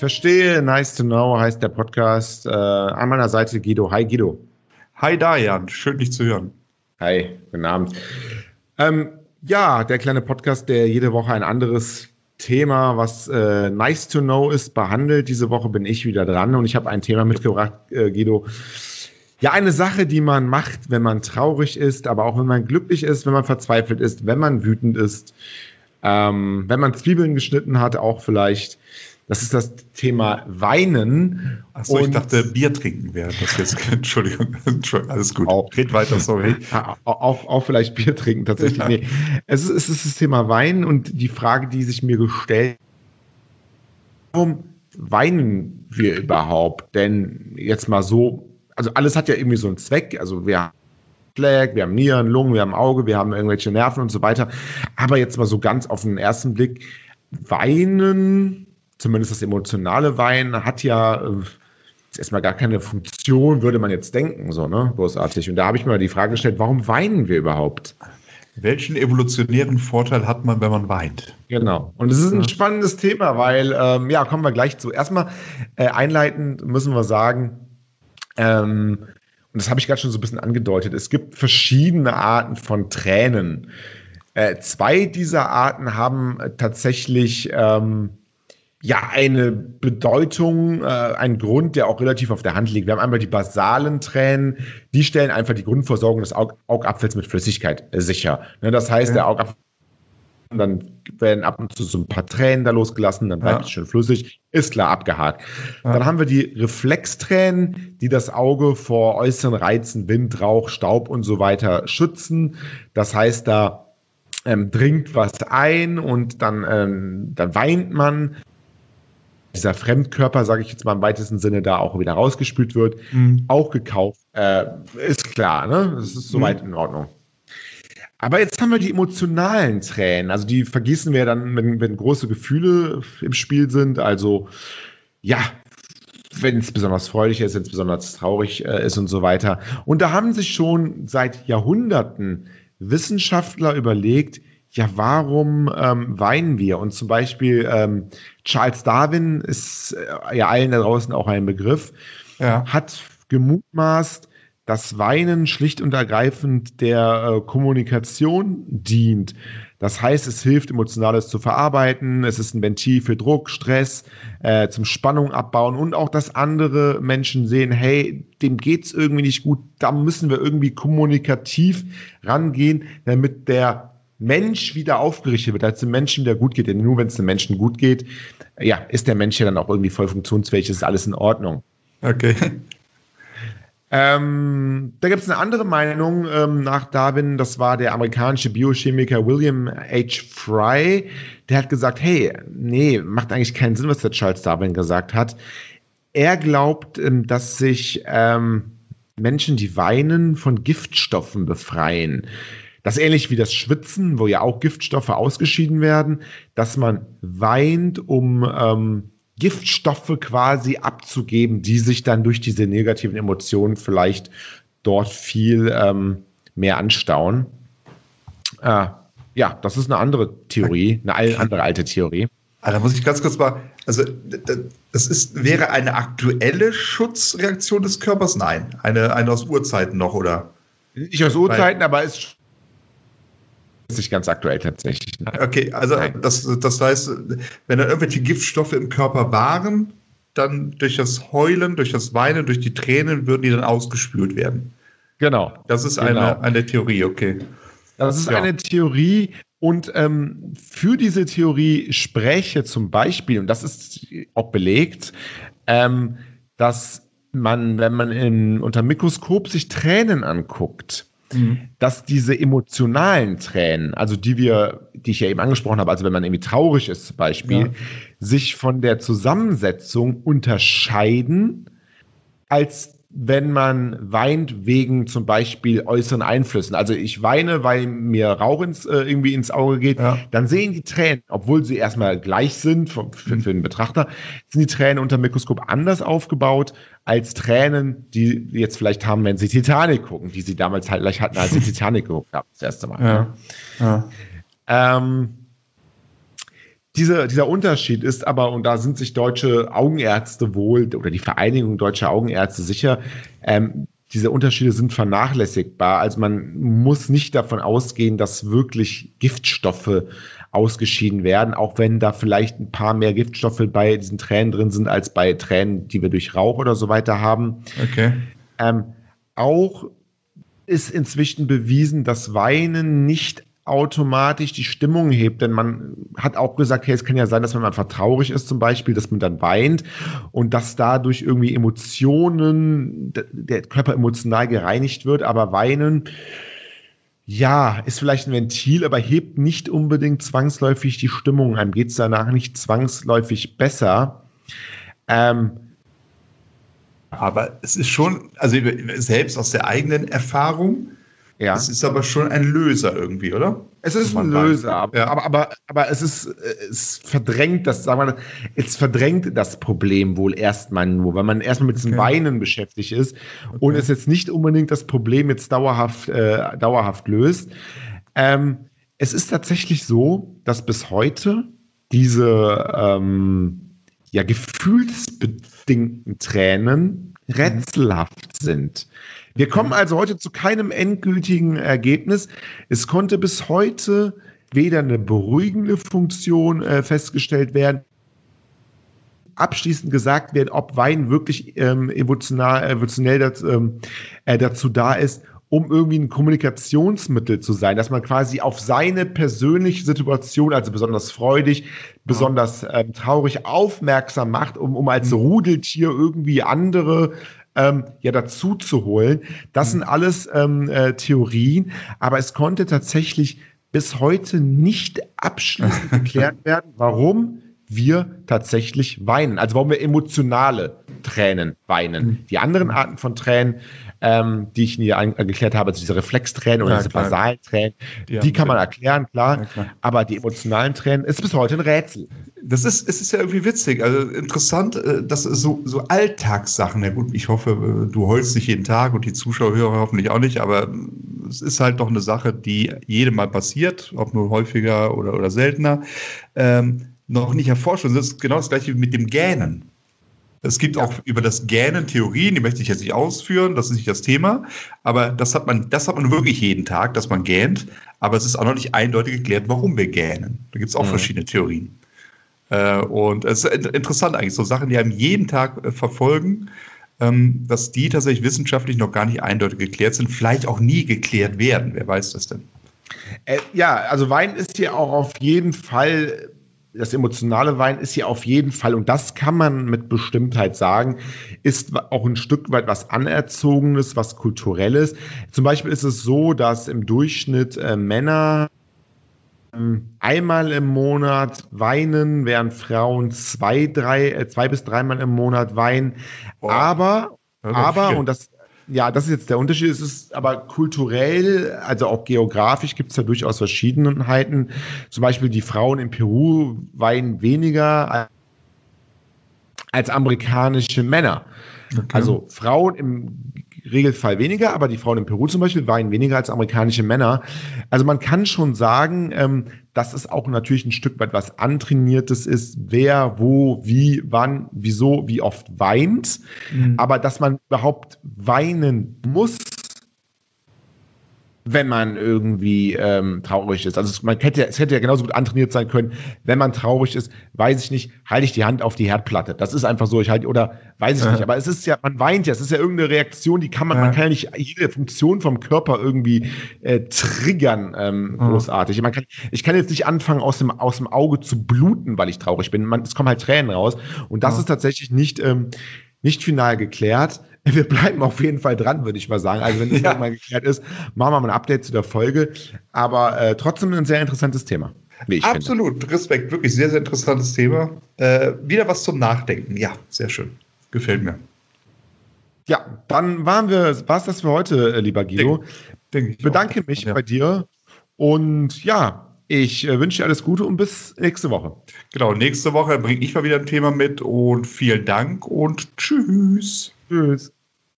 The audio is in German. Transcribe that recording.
Verstehe, nice to know, heißt der Podcast. An meiner Seite Guido. Hi Guido. Hi Darian, schön dich zu hören. Hi, guten Abend. Ja, der kleine Podcast, der jede Woche ein anderes Thema, was nice to know ist, behandelt. Diese Woche bin ich wieder dran und ich habe ein Thema mitgebracht, Guido. Ja, eine Sache, die man macht, wenn man traurig ist, aber auch wenn man glücklich ist, wenn man verzweifelt ist, wenn man wütend ist, wenn man Zwiebeln geschnitten hat, auch vielleicht. Das ist das Thema Weinen. Achso, ich dachte, Bier trinken wäre das jetzt. Entschuldigung, alles gut. Red weiter, sorry. Auch vielleicht Bier trinken, tatsächlich. Ja. Nee. Es ist das Thema Weinen und die Frage, die sich mir gestellt hat, warum weinen wir überhaupt? Denn jetzt mal so, also alles hat ja irgendwie so einen Zweck. Also wir haben Schläge, wir haben Nieren, Lungen, wir haben Auge, wir haben irgendwelche Nerven und so weiter. Aber jetzt mal so ganz auf den ersten Blick, Weinen, zumindest das emotionale Weinen, hat ja erstmal gar keine Funktion, würde man jetzt denken, so, ne, großartig. Und da habe ich mir die Frage gestellt, warum weinen wir überhaupt? Welchen evolutionären Vorteil hat man, wenn man weint? Genau. Und es ist ein spannendes Thema, weil, ja, kommen wir gleich zu. Erstmal einleitend müssen wir sagen, und das habe ich gerade schon so ein bisschen angedeutet, es gibt verschiedene Arten von Tränen. Zwei dieser Arten haben tatsächlich ja, eine Bedeutung, ein Grund, der auch relativ auf der Hand liegt. Wir haben einmal die basalen Tränen, die stellen einfach die Grundversorgung des Augapfels mit Flüssigkeit sicher. Ne, das heißt, der Augapfel, dann werden ab und zu so ein paar Tränen da losgelassen, dann bleibt es schön flüssig, ist klar abgehakt. Dann haben wir die Reflextränen, die das Auge vor äußeren Reizen, Wind, Rauch, Staub und so weiter schützen. Das heißt, da dringt was ein und dann weint man. Dieser Fremdkörper, sage ich jetzt mal im weitesten Sinne, da auch wieder rausgespült wird, auch gekauft, ist klar, ne? Das ist soweit in Ordnung. Aber jetzt haben wir die emotionalen Tränen, also die vergießen wir dann, wenn große Gefühle im Spiel sind, also ja, wenn es besonders freudig ist, wenn es besonders traurig ist und so weiter. Und da haben sich schon seit Jahrhunderten Wissenschaftler überlegt, ja, warum weinen wir? Und zum Beispiel Charles Darwin ist ja allen da draußen auch ein Begriff, hat gemutmaßt, dass Weinen schlicht und ergreifend der Kommunikation dient. Das heißt, es hilft, Emotionales zu verarbeiten, es ist ein Ventil für Druck, Stress, zum Spannung abbauen und auch, dass andere Menschen sehen, hey, dem geht's irgendwie nicht gut, da müssen wir irgendwie kommunikativ rangehen, damit der Mensch wieder aufgerichtet wird, als dem Menschen wieder gut geht. Denn nur wenn es dem Menschen gut geht, ja, ist der Mensch ja dann auch irgendwie voll funktionsfähig, ist alles in Ordnung. Okay. Da gibt es eine andere Meinung nach Darwin, das war der amerikanische Biochemiker William H. Fry, der hat gesagt, hey, nee, macht eigentlich keinen Sinn, was der Charles Darwin gesagt hat. Er glaubt, dass sich Menschen, die weinen, von Giftstoffen befreien. Das ist ähnlich wie das Schwitzen, wo ja auch Giftstoffe ausgeschieden werden, dass man weint, um Giftstoffe quasi abzugeben, die sich dann durch diese negativen Emotionen vielleicht dort viel mehr anstauen. Ja, das ist eine andere Theorie, eine andere alte Theorie. Da muss ich ganz kurz mal, also das wäre eine aktuelle Schutzreaktion des Körpers? Nein, eine aus Urzeiten noch, oder? Nicht aus Urzeiten, aber ist nicht ganz aktuell tatsächlich. Nein. Okay, also das heißt, wenn da irgendwelche Giftstoffe im Körper waren, dann durch das Heulen, durch das Weinen, durch die Tränen würden die dann ausgespült werden. Genau. Das ist eine Theorie, okay. Das ist eine Theorie und für diese Theorie spräche zum Beispiel, und das ist auch belegt, dass man, wenn man unter Mikroskop sich Tränen anguckt, dass diese emotionalen Tränen, also die ich ja eben angesprochen habe, also wenn man irgendwie traurig ist zum Beispiel, sich von der Zusammensetzung unterscheiden, als wenn man weint wegen zum Beispiel äußeren Einflüssen. Also ich weine, weil mir Rauch irgendwie ins Auge geht, dann sehen die Tränen, obwohl sie erstmal gleich sind für den Betrachter, sind die Tränen unter dem Mikroskop anders aufgebaut als Tränen, die jetzt vielleicht haben, wenn sie Titanic gucken, die sie damals halt gleich hatten, als sie Titanic geguckt haben, das erste Mal. Dieser Unterschied ist aber, und da sind sich deutsche Augenärzte wohl, oder die Vereinigung deutscher Augenärzte sicher, diese Unterschiede sind vernachlässigbar. Also man muss nicht davon ausgehen, dass wirklich Giftstoffe ausgeschieden werden, auch wenn da vielleicht ein paar mehr Giftstoffe bei diesen Tränen drin sind, als bei Tränen, die wir durch Rauch oder so weiter haben. Okay. Auch ist inzwischen bewiesen, dass Weinen nicht automatisch die Stimmung hebt, denn man hat auch gesagt, hey, es kann ja sein, dass wenn man einfach traurig ist zum Beispiel, dass man dann weint und dass dadurch irgendwie Emotionen, der Körper emotional gereinigt wird, aber Weinen, ja, ist vielleicht ein Ventil, aber hebt nicht unbedingt zwangsläufig die Stimmung. Einem geht es danach nicht zwangsläufig besser. Aber es ist schon, also selbst aus der eigenen Erfahrung, ja. Es ist aber schon ein Löser irgendwie, oder? Es ist ein Löser, aber es verdrängt das, sagen wir mal, es verdrängt das Problem wohl erstmal nur, weil man erstmal mit diesem Weinen beschäftigt ist und es jetzt nicht unbedingt das Problem jetzt dauerhaft löst. Es ist tatsächlich so, dass bis heute diese gefühlsbedingten Tränen rätselhaft sind. Wir kommen also heute zu keinem endgültigen Ergebnis. Es konnte bis heute weder eine beruhigende Funktion festgestellt werden, abschließend gesagt werden, ob Wein wirklich emotionell dazu da ist, um irgendwie ein Kommunikationsmittel zu sein, dass man quasi auf seine persönliche Situation, also besonders freudig, besonders traurig, aufmerksam macht, um als Rudeltier irgendwie andere dazu zu holen. Das sind alles Theorien, aber es konnte tatsächlich bis heute nicht abschließend geklärt werden, warum wir tatsächlich weinen, also warum wir emotionale Tränen weinen. Die anderen Arten von Tränen, die ich hier geklärt habe, also diese Reflextränen oder diese basalen Tränen, die kann man erklären, klar. Aber die emotionalen Tränen ist bis heute ein Rätsel. Es ist ja irgendwie witzig, also interessant, dass so Alltagssachen, ja gut, ich hoffe, du heulst nicht jeden Tag und die Zuschauer hoffentlich auch nicht, aber es ist halt doch eine Sache, die jedem mal passiert, ob nur häufiger oder seltener, noch nicht erforscht. Und das ist genau das Gleiche mit dem Gähnen. Es gibt auch über das Gähnen Theorien, die möchte ich jetzt nicht ausführen, das ist nicht das Thema, aber das hat man wirklich jeden Tag, dass man gähnt, aber es ist auch noch nicht eindeutig geklärt, warum wir gähnen. Da gibt es auch verschiedene Theorien. Und es ist interessant eigentlich, so Sachen, die einem jeden Tag verfolgen, dass die tatsächlich wissenschaftlich noch gar nicht eindeutig geklärt sind, vielleicht auch nie geklärt werden. Wer weiß das denn? Also Wein ist hier auch auf jeden Fall, das emotionale Wein ist hier auf jeden Fall, und das kann man mit Bestimmtheit sagen, ist auch ein Stück weit was Anerzogenes, was Kulturelles. Zum Beispiel ist es so, dass im Durchschnitt Männer einmal im Monat weinen, während Frauen zwei bis dreimal im Monat weinen. Aber, und das ist jetzt der Unterschied, es ist aber kulturell, also auch geografisch gibt es ja durchaus Verschiedenheiten. Zum Beispiel die Frauen in Peru weinen weniger als amerikanische Männer. Okay. Also Frauen im Regelfall weniger, aber die Frauen in Peru zum Beispiel weinen weniger als amerikanische Männer. Also man kann schon sagen, dass es auch natürlich ein Stück weit was Antrainiertes ist, wer, wo, wie, wann, wieso, wie oft weint. Aber dass man überhaupt weinen muss, wenn man irgendwie traurig ist. Also es hätte ja genauso gut antrainiert sein können, wenn man traurig ist, weiß ich nicht, halte ich die Hand auf die Herdplatte. Das ist einfach so, oder weiß ich nicht. Aber es ist ja, man weint ja, es ist ja irgendeine Reaktion, die kann man kann ja nicht jede Funktion vom Körper irgendwie triggern, großartig. Ich kann jetzt nicht anfangen, aus dem Auge zu bluten, weil ich traurig bin. Es kommen halt Tränen raus. Und das ist tatsächlich nicht final geklärt. Wir bleiben auf jeden Fall dran, würde ich mal sagen. Also wenn das irgendwann geklärt ist, machen wir mal ein Update zu der Folge. Aber trotzdem ein sehr interessantes Thema, wie ich Absolut, finde. Respekt, wirklich sehr, sehr interessantes Thema. Wieder was zum Nachdenken. Ja, sehr schön. Gefällt mir. Ja, dann war es das für heute, lieber Guido. Ich bedanke mich bei dir und ich wünsche dir alles Gute und bis nächste Woche. Genau, nächste Woche bringe ich mal wieder ein Thema mit und vielen Dank und tschüss. Tschüss.